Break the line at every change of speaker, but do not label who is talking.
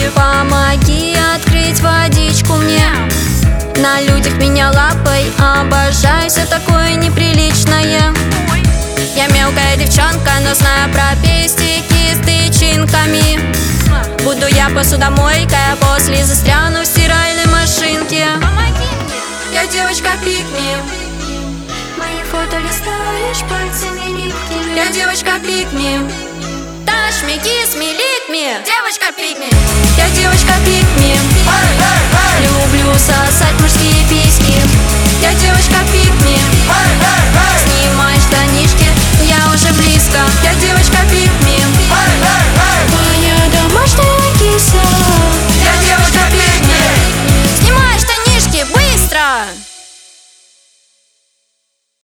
Помоги открыть водичку мне. На людях меня лапай, обожаю все такое неприличное. Я мелкая девчонка, но знаю про пестики с тычинками. Буду я посудомойкой, а после застряну в стиральной машинке. Я девочка пикни.
Мои фото листаешь пальцами липкими.
Я девочка пикни.